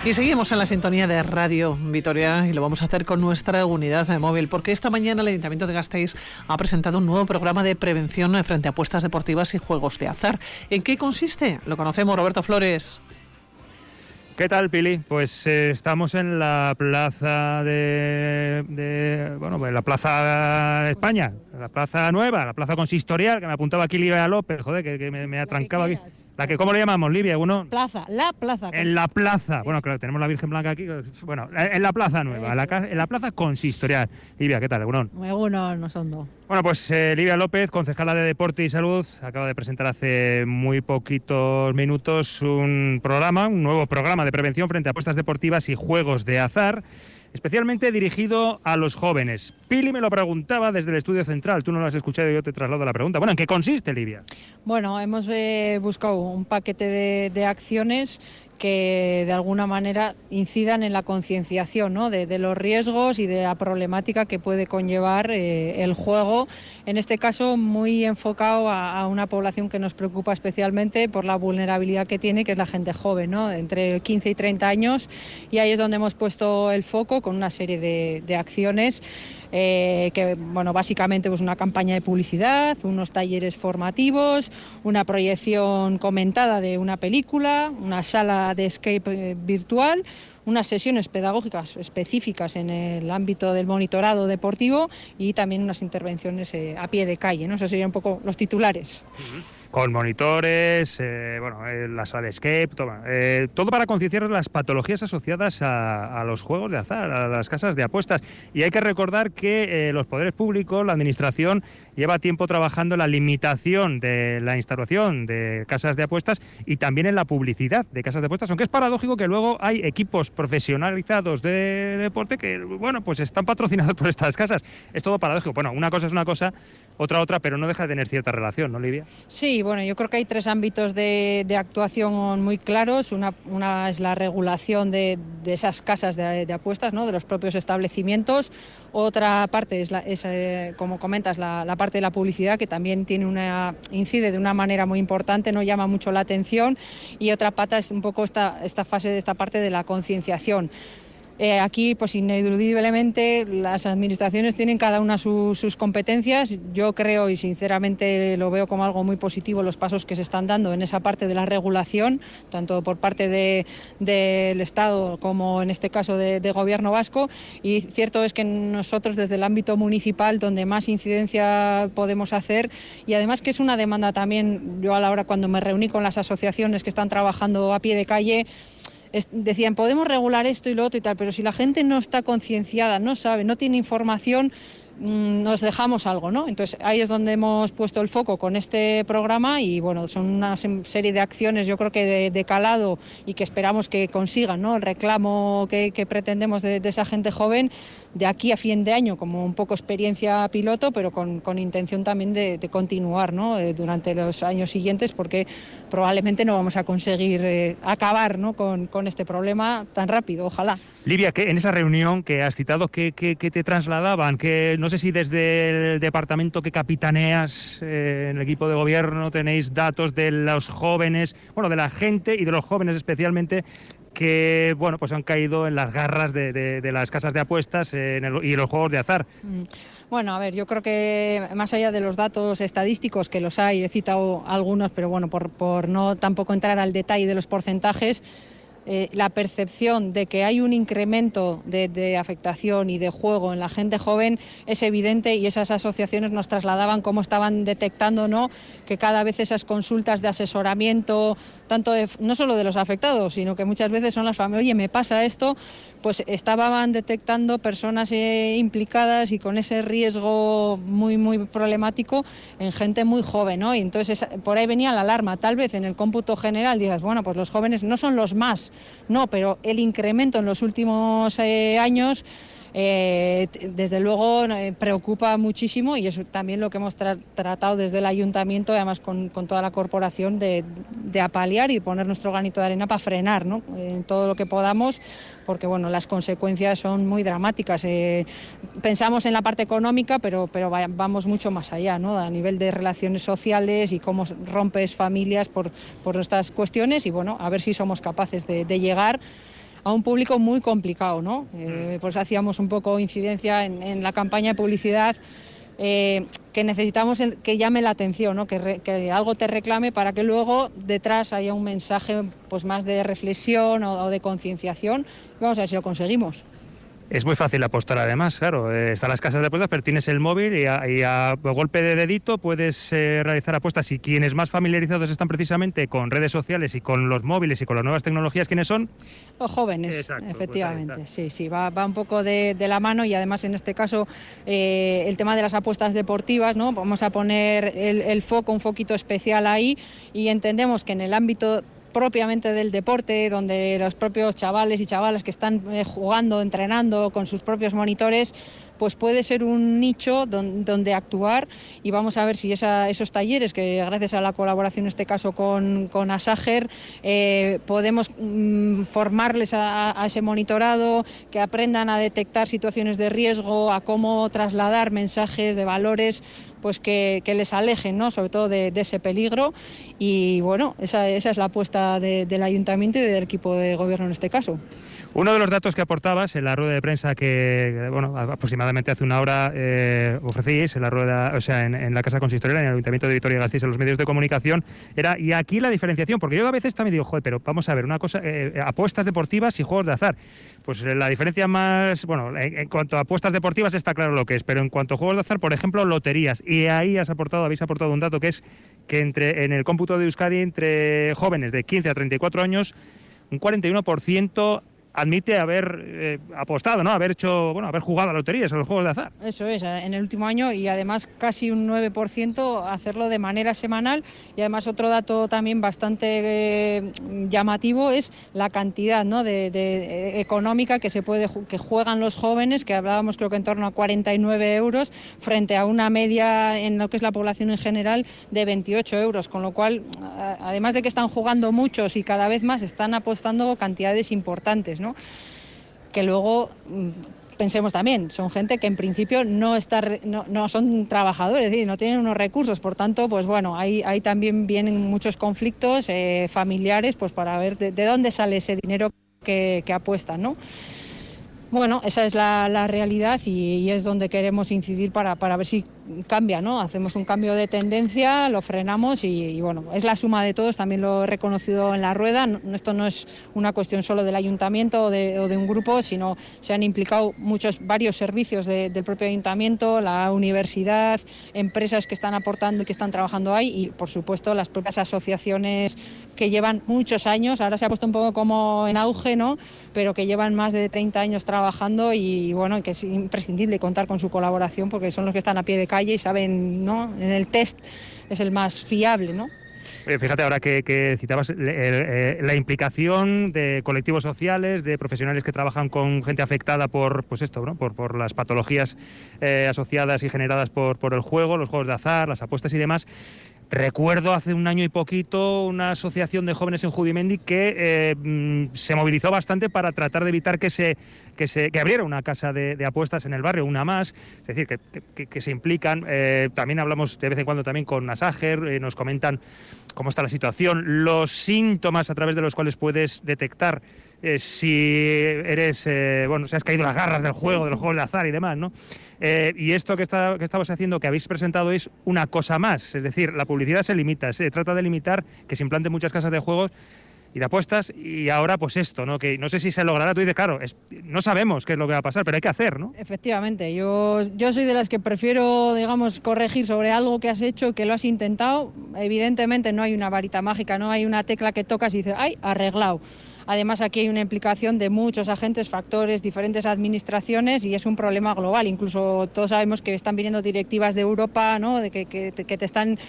Y seguimos en la sintonía de Radio Vitoria y lo vamos a hacer con nuestra unidad de móvil, porque esta mañana el Ayuntamiento de Gasteiz ha presentado un nuevo programa de prevención frente a apuestas deportivas y juegos de azar. ¿En qué consiste? Lo conocemos, Roberto Flores. ¿Qué tal, Pili? Pues estamos en la plaza la plaza de España, la plaza nueva, la plaza consistorial, que me apuntaba aquí Livia López, joder, que me atrancaba aquí. ¿Cómo le llamamos, Livia? La plaza. En la plaza. Bueno, claro, tenemos la Virgen Blanca aquí. Bueno, en la plaza nueva, en la plaza consistorial. Livia, ¿qué tal? Egunon. No son dos. Bueno, pues Livia López, concejala de Deporte y Salud, acaba de presentar hace muy poquitos minutos un nuevo programa de prevención frente a apuestas deportivas y juegos de azar, especialmente dirigido a los jóvenes. Pili me lo preguntaba desde el estudio central, tú no lo has escuchado y yo te traslado la pregunta. Bueno, ¿en qué consiste, Livia? Bueno, hemos buscado un paquete de acciones que de alguna manera incidan en la concienciación, ¿no? de los riesgos y de la problemática que puede conllevar el juego, en este caso muy enfocado a una población que nos preocupa especialmente por la vulnerabilidad que tiene, que es la gente joven, ¿no? Entre 15 y 30 años, y ahí es donde hemos puesto el foco con una serie de acciones que, bueno, básicamente pues una campaña de publicidad, unos talleres formativos, una proyección comentada de una película, una sala de escape virtual, unas sesiones pedagógicas específicas en el ámbito del monitorado deportivo y también unas intervenciones a pie de calle, ¿no? Esos serían un poco los titulares. Con monitores, la sala de escape, todo para concienciar las patologías asociadas a los juegos de azar, a las casas de apuestas. Y hay que recordar que los poderes públicos, la administración, lleva tiempo trabajando en la limitación de la instalación de casas de apuestas y también en la publicidad de casas de apuestas, aunque es paradójico que luego hay equipos profesionalizados de deporte que, pues están patrocinados por estas casas. Es todo paradójico. Bueno, una cosa es una cosa, otra, pero no deja de tener cierta relación, ¿no, Livia? Sí, bueno, yo creo que hay tres ámbitos de actuación muy claros. Una es la regulación de esas casas de apuestas, ¿no? De los propios establecimientos. Otra parte es como comentas, la parte de la publicidad, que también incide de una manera muy importante, no llama mucho la atención. Y otra pata es un poco esta fase de esta parte de la concienciación. Aquí, pues ineludiblemente, las administraciones tienen cada una sus competencias. Yo creo y sinceramente lo veo como algo muy positivo los pasos que se están dando en esa parte de la regulación, tanto por parte del Estado como en este caso de Gobierno vasco. Y cierto es que nosotros desde el ámbito municipal, donde más incidencia podemos hacer, y además que es una demanda también, yo a la hora cuando me reuní con las asociaciones que están trabajando a pie de calle, decían, podemos regular esto y lo otro y tal, pero si la gente no está concienciada, no sabe, no tiene información, nos dejamos algo, ¿no? Entonces ahí es donde hemos puesto el foco con este programa y bueno, son una serie de acciones yo creo que de calado y que esperamos que consigan, ¿no? El reclamo que pretendemos de esa gente joven de aquí a fin de año como un poco experiencia piloto, pero con intención también de continuar, ¿no? Durante los años siguientes, porque probablemente no vamos a conseguir acabar, ¿no? con este problema tan rápido, ojalá. Livia, que en esa reunión que has citado, ¿qué te trasladaban? Que no sé si desde el departamento que capitaneas, en el equipo de gobierno, tenéis datos de los jóvenes, de la gente y de los jóvenes especialmente, que pues han caído en las garras de las casas de apuestas y los juegos de azar. Bueno, a ver, yo creo que más allá de los datos estadísticos, que los hay, he citado algunos, pero bueno, por no tampoco entrar al detalle de los porcentajes, la percepción de que hay un incremento de afectación y de juego en la gente joven es evidente, y esas asociaciones nos trasladaban cómo estaban detectando, ¿no?, que cada vez esas consultas de asesoramiento, tanto no solo de los afectados, sino que muchas veces son las familias, oye, me pasa esto, pues estaban detectando personas implicadas y con ese riesgo muy, muy problemático en gente muy joven, ¿no? Y entonces por ahí venía la alarma. Tal vez en el cómputo general digas, bueno, pues los jóvenes no son los más, no, pero el incremento en los últimos años desde luego preocupa muchísimo, y es también lo que hemos tratado desde el ayuntamiento, además con toda la corporación, de apalear y poner nuestro granito de arena para frenar, ¿no?, en todo lo que podamos, porque bueno, las consecuencias son muy dramáticas. Pensamos en la parte económica, pero vamos mucho más allá, ¿no?, a nivel de relaciones sociales y cómo rompes familias por estas cuestiones, y bueno, a ver si somos capaces de llegar a un público muy complicado, ¿no? Pues hacíamos un poco incidencia en la campaña de publicidad, que necesitamos que llame la atención, ¿no? Que algo te reclame para que luego detrás haya un mensaje pues más de reflexión o de concienciación. Vamos a ver si lo conseguimos. Es muy fácil apostar, además, claro. Están las casas de apuestas, pero tienes el móvil y a golpe de dedito puedes realizar apuestas. Y quienes más familiarizados están precisamente con redes sociales y con los móviles y con las nuevas tecnologías, ¿quiénes son? Los jóvenes. Exacto, efectivamente. Pues sí, va un poco de la mano, y además en este caso el tema de las apuestas deportivas, ¿no? Vamos a poner el foco, un foquito especial ahí, y entendemos que en el ámbito propiamente del deporte, donde los propios chavales y chavalas que están jugando, entrenando con sus propios monitores, pues puede ser un nicho donde actuar, y vamos a ver si esos talleres, que gracias a la colaboración en este caso con Asager, podemos formarles a ese monitorado, que aprendan a detectar situaciones de riesgo, a cómo trasladar mensajes de valores pues que les alejen, ¿no? Sobre todo de ese peligro. Y bueno, esa es la apuesta del ayuntamiento y del equipo de gobierno en este caso. Uno de los datos que aportabas en la rueda de prensa que, bueno, aproximadamente hace una hora ofrecís en la rueda, o sea, en la Casa Consistorial, en el Ayuntamiento de Vitoria-Gasteiz, en los medios de comunicación, era, y aquí la diferenciación, porque yo a veces también digo, joder, pero vamos a ver, una cosa, apuestas deportivas y juegos de azar. Pues la diferencia más, bueno, en cuanto a apuestas deportivas está claro lo que es, pero en cuanto a juegos de azar, por ejemplo, loterías, y ahí habéis aportado un dato, que es que en el cómputo de Euskadi, entre jóvenes de 15 a 34 años, un 41% admite haber apostado, ¿no? Haber jugado a loterías, a los juegos de azar. Eso es, en el último año, y además casi un 9% hacerlo de manera semanal. Y además otro dato también bastante llamativo es la cantidad, ¿no? de económica que juegan los jóvenes, que hablábamos creo que en torno a 49 euros, frente a una media en lo que es la población en general de 28 euros, con lo cual, además de que están jugando muchos y cada vez más, están apostando cantidades importantes, ¿no? Que luego pensemos también, son gente que en principio no son trabajadores, es decir, no tienen unos recursos, por tanto, pues bueno, ahí también vienen muchos conflictos familiares, pues para ver de dónde sale ese dinero que apuestan, ¿no? Bueno, esa es la realidad, y es donde queremos incidir para ver si cambia, ¿no? Hacemos un cambio de tendencia, lo frenamos y bueno, es la suma de todos, también lo he reconocido en la rueda. Esto no es una cuestión solo del ayuntamiento o de un grupo, sino se han implicado varios servicios del propio ayuntamiento, la universidad, empresas que están aportando y que están trabajando ahí, y por supuesto las propias asociaciones que llevan muchos años, ahora se ha puesto un poco como en auge, ¿no? Pero que llevan más de 30 años trabajando, y bueno, que es imprescindible contar con su colaboración, porque son los que están a pie de calle y saben, ¿no? En el test es el más fiable, ¿no? Fíjate, ahora que citabas la implicación de colectivos sociales, de profesionales que trabajan con gente afectada por, pues esto, ¿no? por las patologías asociadas y generadas por el juego, los juegos de azar, las apuestas y demás. Recuerdo hace un año y poquito una asociación de jóvenes en Judimendi que se movilizó bastante para tratar de evitar que abriera una casa de apuestas en el barrio, una más. Es decir, que se implican. También hablamos de vez en cuando también con Asager, nos comentan cómo está la situación, los síntomas a través de los cuales puedes detectar si eres, si has caído en las garras del juego, de los juegos de azar y demás, ¿no? Y esto que estamos haciendo, que habéis presentado, es una cosa más. Es decir, la publicidad se limita, se trata de limitar que se implanten muchas casas de juegos y de apuestas, y ahora pues esto, ¿no? Que no sé si se logrará. Tú dices, claro, no sabemos qué es lo que va a pasar, pero hay que hacer, ¿no? Efectivamente, yo soy de las que prefiero, digamos, corregir sobre algo que has hecho, que lo has intentado. Evidentemente no hay una varita mágica, no hay una tecla que tocas y dices, ¡ay, arreglado! Además, aquí hay una implicación de muchos agentes, factores, diferentes administraciones, y es un problema global. Incluso todos sabemos que están viniendo directivas de Europa, ¿no? De que te están,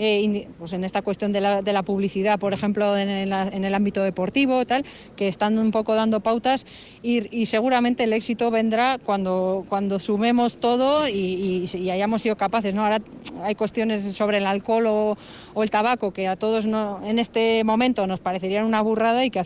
pues en esta cuestión de la publicidad, por ejemplo, en el ámbito deportivo, tal, que están un poco dando pautas, y seguramente el éxito vendrá cuando sumemos todo y hayamos sido capaces, ¿no? Ahora hay cuestiones sobre el alcohol o el tabaco que a todos en este momento nos parecerían una burrada, y que hace unos pocos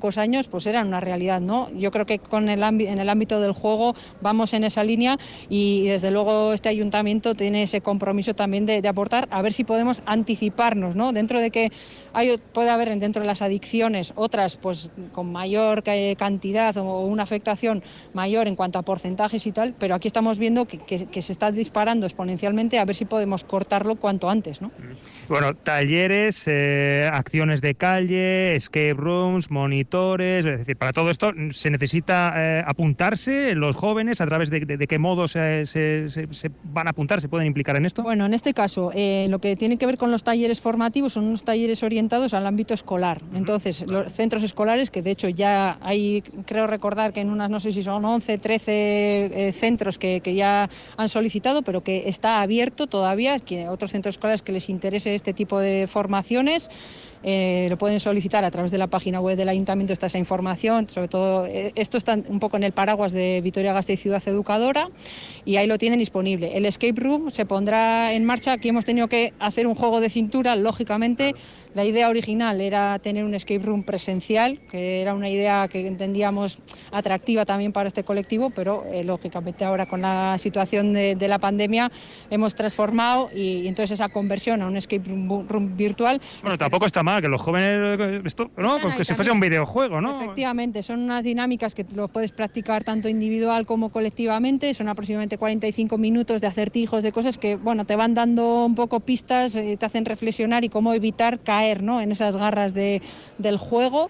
pocos años pues eran una realidad, ¿no? Yo creo que en el ámbito del juego vamos en esa línea y desde luego este ayuntamiento tiene ese compromiso también de aportar, a ver si podemos anticiparnos, ¿no? Dentro de que puede haber dentro de las adicciones otras pues con mayor cantidad o una afectación mayor en cuanto a porcentajes y tal, pero aquí estamos viendo que se está disparando exponencialmente, a ver si podemos cortarlo cuanto antes, ¿no? Bueno, talleres, acciones de calle, escape rooms, monitores, es decir, para todo esto se necesita apuntarse los jóvenes, a través de qué modo se van a apuntar, se pueden implicar en esto. Bueno, en este caso, lo que tiene que ver con los talleres formativos son unos talleres orientados al ámbito escolar. Entonces, los centros escolares, que de hecho ya hay, creo recordar que en unas, no sé si son 11, 13 centros que ya han solicitado, pero que está abierto todavía, que otros centros escolares que les interese este tipo de formaciones, lo pueden solicitar a través de la página web del ayuntamiento, está esa información, sobre todo esto está un poco en el paraguas de Vitoria-Gasteiz Ciudad Educadora y ahí lo tienen disponible. El escape room se pondrá en marcha, aquí hemos tenido que hacer un juego de cintura, lógicamente. La idea original era tener un escape room presencial, que era una idea que entendíamos atractiva también para este colectivo, pero lógicamente ahora con la situación de la pandemia hemos transformado y entonces esa conversión a un escape room virtual... Bueno, tampoco está mal que los jóvenes, esto, ¿no? Pues que se fuese un videojuego, ¿no? Efectivamente, son unas dinámicas que lo puedes practicar tanto individual como colectivamente, son aproximadamente 45 minutos de acertijos, de cosas que, bueno, te van dando un poco pistas, te hacen reflexionar y cómo evitar caer, ¿no?, en esas garras del juego.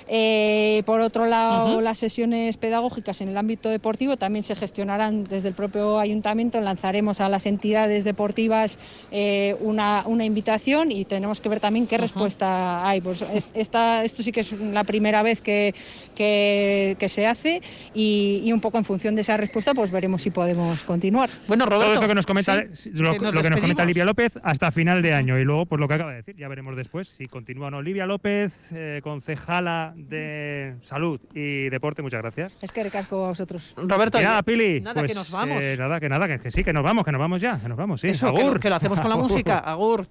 Por otro lado, las sesiones pedagógicas en el ámbito deportivo también se gestionarán desde el propio ayuntamiento. Lanzaremos a las entidades deportivas una invitación y tenemos que ver también qué respuesta hay. Pues esto sí que es la primera vez que se hace y un poco en función de esa respuesta pues veremos si podemos continuar. Bueno, Roberto, todo esto que nos comenta, sí, lo que nos comenta Livia López hasta final de año y luego pues lo que acaba de decir, ya veremos después si continúa o no. Livia López, concejala de Salud y Deporte, muchas gracias. Es que recasco a vosotros. Roberto, y nada, Pili, nada, pues, que nos vamos. Que sí, que nos vamos ya, sí. Eso, Agur. que lo hacemos con la música. Agur.